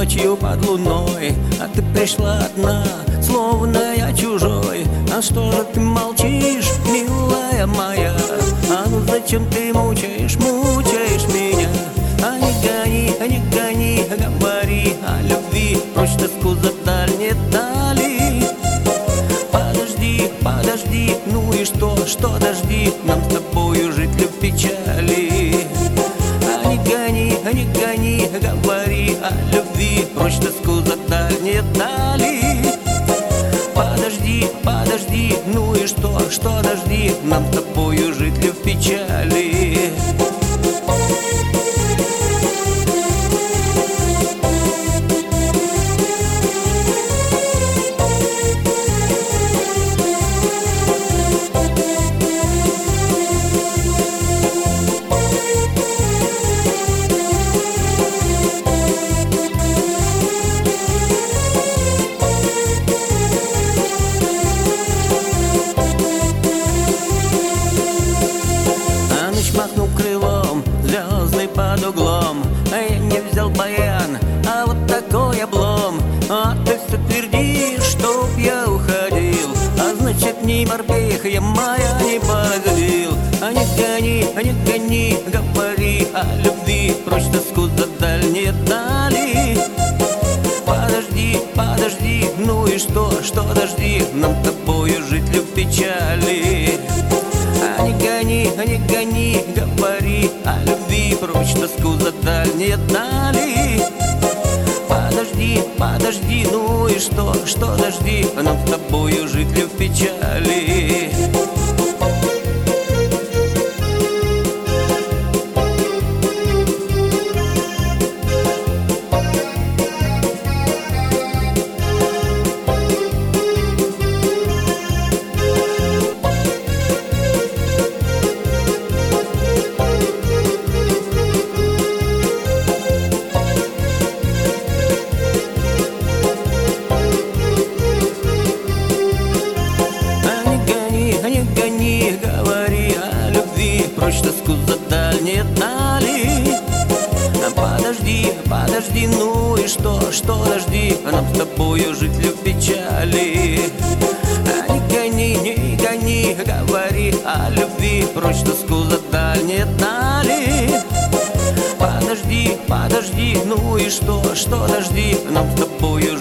ночью под луной, а ты пришла одна, словно я чужой. А что же ты молчишь, милая моя? А ну зачем ты мучаешь меня? А не гони, говори о любви, прочь тоску за дальние дали. Подожди, ну и что дожди, нам с тобою жить ли в печали? А не гони, говори о любви, прочь тоску за дальние дали. Подожди, ну и что дожди, нам с тобою жить ли в печали? Махнул крылом, звезды под углом, а я не взял баян, а вот такой облом. А ты все твердишь, чтоб я уходил, а значит ни морпех я моя не погодил. А не гони, говори о любви, прочь тоску за дальние дали. Подожди, ну и что дожди, нам с тобою жить ли в печали? А не гони, говори о любви, прочь тоску за дальние дали. Подожди, ну и что дожди, нам с тобою жить ли в печали? Говори о любви, прочь тоску за дальние дали. Подожди, ну и что дожди, нам с тобою жить ли в печали? А не гони, говори о любви, прочь тоску за дальние дали. Подожди, ну и что дожди, нам с тобою